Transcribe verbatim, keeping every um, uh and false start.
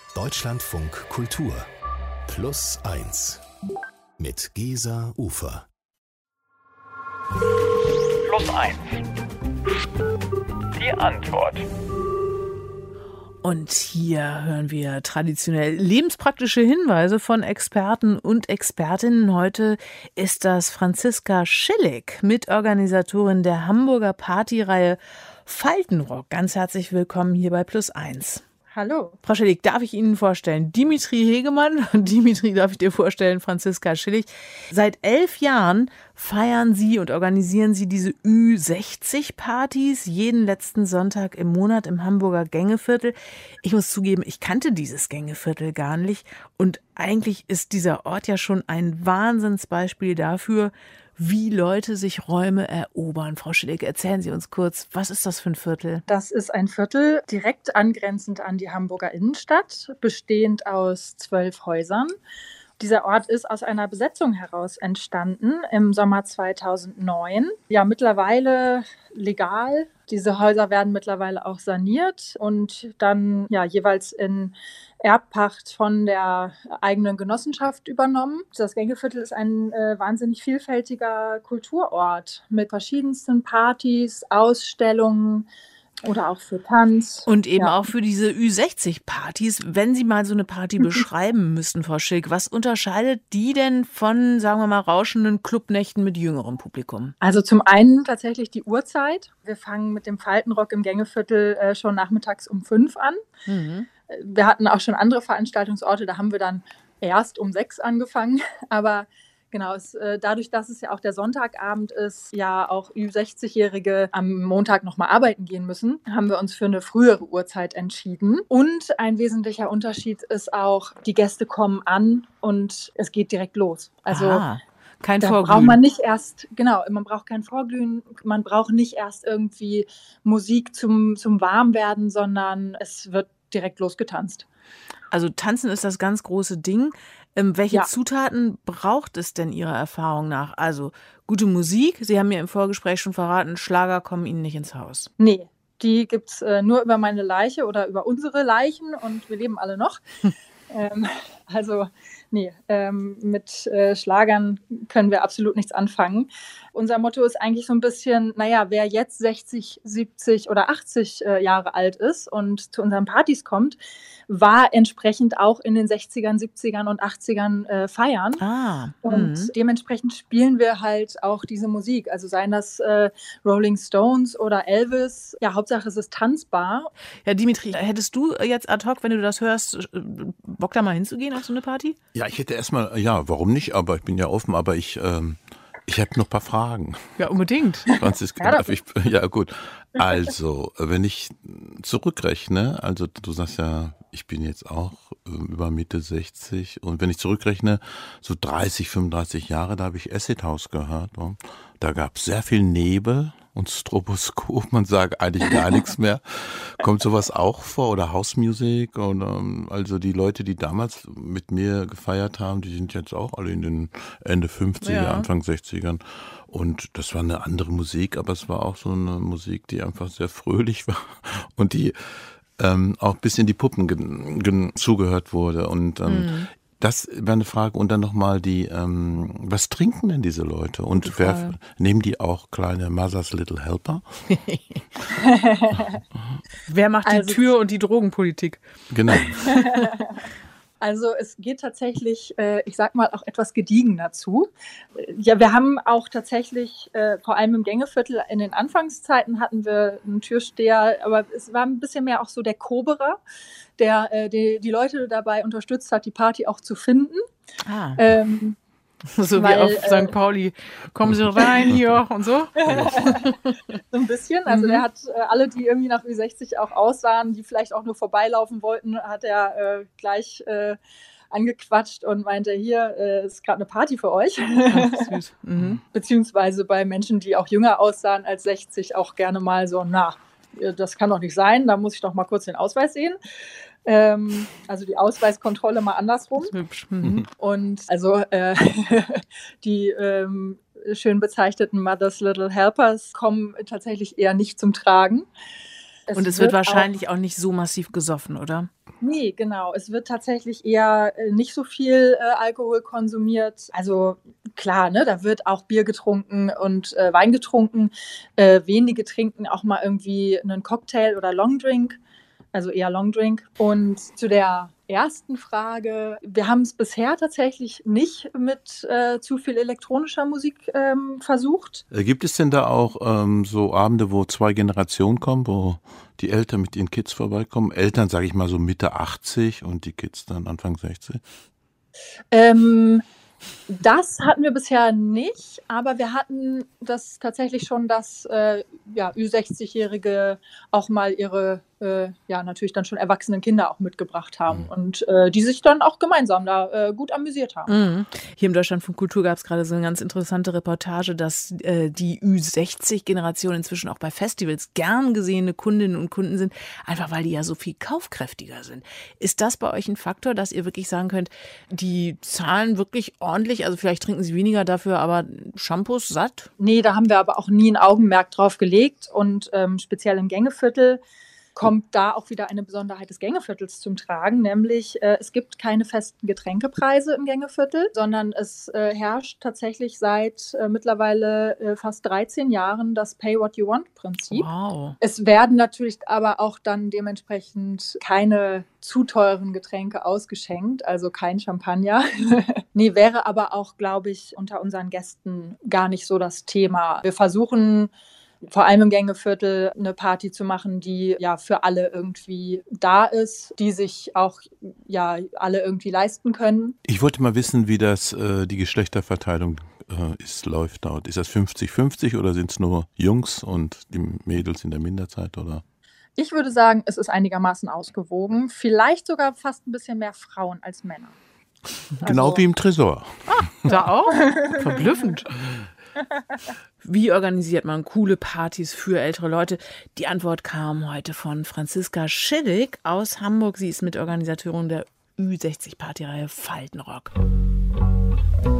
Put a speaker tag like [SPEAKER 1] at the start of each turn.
[SPEAKER 1] Deutschlandfunk Kultur Plus eins mit Gesa Ufer.
[SPEAKER 2] Plus eins. Die Antwort.
[SPEAKER 3] Und hier hören wir traditionell lebenspraktische Hinweise von Experten und Expertinnen. Heute ist das Franziska Schillig, Mitorganisatorin der Hamburger Partyreihe Faltenrock. Ganz herzlich willkommen hier bei Plus eins.
[SPEAKER 4] Hallo.
[SPEAKER 3] Frau Schillig, darf ich Ihnen vorstellen? Dimitri Hegemann, Dimitri darf ich dir vorstellen, Franziska Schillig. Seit elf Jahren feiern Sie und organisieren Sie diese Ü sechzig Partys jeden letzten Sonntag im Monat im Hamburger Gängeviertel. Ich muss zugeben, ich kannte dieses Gängeviertel gar nicht und eigentlich ist dieser Ort ja schon ein Wahnsinnsbeispiel dafür, wie Leute sich Räume erobern. Frau Schillig, erzählen Sie uns kurz, was ist das für ein Viertel?
[SPEAKER 4] Das ist ein Viertel direkt angrenzend an die Hamburger Innenstadt, bestehend aus zwölf Häusern. Dieser Ort ist aus einer Besetzung heraus entstanden im Sommer zweitausendneun. Ja, mittlerweile legal. Diese Häuser werden mittlerweile auch saniert und dann ja jeweils in Erbpacht von der eigenen Genossenschaft übernommen. Das Gängeviertel ist ein äh, wahnsinnig vielfältiger Kulturort mit verschiedensten Partys, Ausstellungen oder auch für Tanz.
[SPEAKER 3] Und eben
[SPEAKER 4] ja.
[SPEAKER 3] auch für diese Ü sechzig Partys. Wenn Sie mal so eine Party beschreiben müssten, Frau Schillig, was unterscheidet die denn von, sagen wir mal, rauschenden Clubnächten mit jüngerem Publikum?
[SPEAKER 4] Also zum einen tatsächlich die Uhrzeit. Wir fangen mit dem Faltenrock im Gängeviertel äh, schon nachmittags um fünf an. Mhm. Wir hatten auch schon andere Veranstaltungsorte, da haben wir dann erst um sechs angefangen. Aber genau, es, äh, dadurch, dass es ja auch der Sonntagabend ist, ja auch Ü sechzig-Jährige am Montag nochmal arbeiten gehen müssen, haben wir uns für eine frühere Uhrzeit entschieden. Und ein wesentlicher Unterschied ist auch, die Gäste kommen an und es geht direkt los. Also
[SPEAKER 3] Aha. Kein
[SPEAKER 4] da
[SPEAKER 3] Vorglühen.
[SPEAKER 4] braucht man nicht erst, genau, man braucht kein Vorglühen, man braucht nicht erst irgendwie Musik zum, zum Warmwerden, sondern es wird direkt losgetanzt.
[SPEAKER 3] Also tanzen ist das ganz große Ding. Ähm, welche ja. Zutaten braucht es denn Ihrer Erfahrung nach? Also gute Musik, Sie haben mir im Vorgespräch schon verraten, Schlager kommen Ihnen nicht ins Haus.
[SPEAKER 4] Nee, die gibt es äh, nur über meine Leiche oder über unsere Leichen und wir leben alle noch. ähm, also nee, ähm, mit äh, Schlagern können wir absolut nichts anfangen. Unser Motto ist eigentlich so ein bisschen, naja, wer jetzt sechzig, siebzig oder achtzig äh, Jahre alt ist und zu unseren Partys kommt, war entsprechend auch in den sechzigern, siebzigern und achtzigern äh, feiern.
[SPEAKER 3] Ah,
[SPEAKER 4] und
[SPEAKER 3] mh.
[SPEAKER 4] dementsprechend spielen wir halt auch diese Musik. Also seien das äh, Rolling Stones oder Elvis. Ja, Hauptsache es ist tanzbar.
[SPEAKER 3] Ja, Dimitri, hättest du jetzt ad hoc, wenn du das hörst, Bock da mal hinzugehen auf so eine Party?
[SPEAKER 5] Ja, ich hätte erstmal, ja, warum nicht, aber ich bin ja offen, aber ich, ähm, ich habe noch ein paar Fragen.
[SPEAKER 3] Ja, unbedingt.
[SPEAKER 5] Franziska, ja, darf ich, ja gut. Also, wenn ich zurückrechne, also du sagst ja, ich bin jetzt auch über Mitte sechzig und wenn ich zurückrechne, so dreißig, fünfunddreißig Jahre, da habe ich Acid House gehört. Und da gab es sehr viel Nebel und Stroboskop, man sagt eigentlich gar nichts mehr. Kommt sowas auch vor oder Housemusik? Oder, also die Leute, die damals mit mir gefeiert haben, die sind jetzt auch alle in den Ende fünfziger, ja. Anfang sechzigern. Und das war eine andere Musik, aber es war auch so eine Musik, die einfach sehr fröhlich war und die ähm, auch ein bisschen die Puppen gen, gen, zugehört wurde. Und ähm, mhm. das wäre eine Frage. Und dann nochmal die, ähm, was trinken denn diese Leute? Und wer, nehmen die auch kleine Mother's Little Helper?
[SPEAKER 3] Wer macht also die Tür- und die Drogenpolitik?
[SPEAKER 5] Genau.
[SPEAKER 4] Also es geht tatsächlich, äh, ich sag mal, auch etwas gediegener zu. Ja, wir haben auch tatsächlich, äh, vor allem im Gängeviertel, in den Anfangszeiten hatten wir einen Türsteher, aber es war ein bisschen mehr auch so der Koberer, der äh, die, die Leute dabei unterstützt hat, die Party auch zu finden.
[SPEAKER 3] Ah.
[SPEAKER 4] Ähm,
[SPEAKER 3] So
[SPEAKER 4] Weil,
[SPEAKER 3] wie auf Sankt Pauli. Kommen Sie rein hier und so.
[SPEAKER 4] So ein bisschen. Also
[SPEAKER 3] Mhm.
[SPEAKER 4] der hat äh, alle, die irgendwie nach Ü sechzig auch aussahen, die vielleicht auch nur vorbeilaufen wollten, hat er äh, gleich äh, angequatscht und meinte, hier äh, ist gerade eine Party für euch.
[SPEAKER 3] Ach, süß. Mhm.
[SPEAKER 4] Beziehungsweise bei Menschen, die auch jünger aussahen als sechzig, auch gerne mal so, na, das kann doch nicht sein, da muss ich doch mal kurz den Ausweis sehen. Ähm, also die Ausweiskontrolle mal andersrum.
[SPEAKER 3] Das ist hübsch. Mhm.
[SPEAKER 4] Und also äh, die ähm, schön bezeichneten Mother's Little Helpers kommen tatsächlich eher nicht zum Tragen.
[SPEAKER 3] Und es wird wahrscheinlich auch, auch nicht so massiv gesoffen, oder?
[SPEAKER 4] Nee, genau. Es wird tatsächlich eher äh, nicht so viel äh, Alkohol konsumiert. Also klar, ne, da wird auch Bier getrunken und äh, Wein getrunken. Äh, wenige trinken auch mal irgendwie einen Cocktail oder Longdrink, also eher Longdrink. Und zu der ersten Frage, wir haben es bisher tatsächlich nicht mit äh, zu viel elektronischer Musik ähm, versucht.
[SPEAKER 5] Äh, Gibt es denn da auch ähm, so Abende, wo zwei Generationen kommen, wo die Eltern mit ihren Kids vorbeikommen? Eltern, sage ich mal, so Mitte achtzig und die Kids dann Anfang sechzig?
[SPEAKER 4] Ähm, Das hatten wir bisher nicht, aber wir hatten das tatsächlich schon, dass äh, ja, Ü sechzig-Jährige auch mal ihre, äh, ja, natürlich dann schon erwachsenen Kinder auch mitgebracht haben
[SPEAKER 5] Mhm.
[SPEAKER 4] und äh, die sich dann auch gemeinsam da äh, gut amüsiert haben.
[SPEAKER 3] Mhm. Hier im Deutschlandfunk Kultur gab es gerade so eine ganz interessante Reportage, dass äh, die Ü sechzig-Generation inzwischen auch bei Festivals gern gesehene Kundinnen und Kunden sind, einfach weil die ja so viel kaufkräftiger sind. Ist das bei euch ein Faktor, dass ihr wirklich sagen könnt, die zahlen wirklich ordentlich, also vielleicht trinken sie weniger dafür, aber Shampoos satt?
[SPEAKER 4] Nee, da haben wir aber auch nie ein Augenmerk drauf gelegt und ähm, speziell im Gängeviertel kommt da auch wieder eine Besonderheit des Gängeviertels zum Tragen, nämlich äh, es gibt keine festen Getränkepreise im Gängeviertel, sondern es äh, herrscht tatsächlich seit äh, mittlerweile äh, fast dreizehn Jahren das Pay-What-You-Want-Prinzip.
[SPEAKER 3] Wow.
[SPEAKER 4] Es werden natürlich aber auch dann dementsprechend keine zu teuren Getränke ausgeschenkt, also kein Champagner. Nee, wäre aber auch, glaube ich, unter unseren Gästen gar nicht so das Thema. Wir versuchen vor allem im Gängeviertel eine Party zu machen, die ja für alle irgendwie da ist, die sich auch ja alle irgendwie leisten können.
[SPEAKER 5] Ich wollte mal wissen, wie das äh, die Geschlechterverteilung äh, ist, läuft dort. Ist das fünfzig fünfzig oder sind es nur Jungs und die Mädels in der Minderzeit, oder?
[SPEAKER 4] Ich würde sagen, es ist einigermaßen ausgewogen. Vielleicht sogar fast ein bisschen mehr Frauen als Männer.
[SPEAKER 5] Genau
[SPEAKER 4] Also-
[SPEAKER 5] wie im Tresor.
[SPEAKER 3] Da auch? Verblüffend. Wie organisiert man coole Partys für ältere Leute? Die Antwort kam heute von Franziska Schillig aus Hamburg. Sie ist Mitorganisatorin der Ü sechzig-Partyreihe Faltenrock.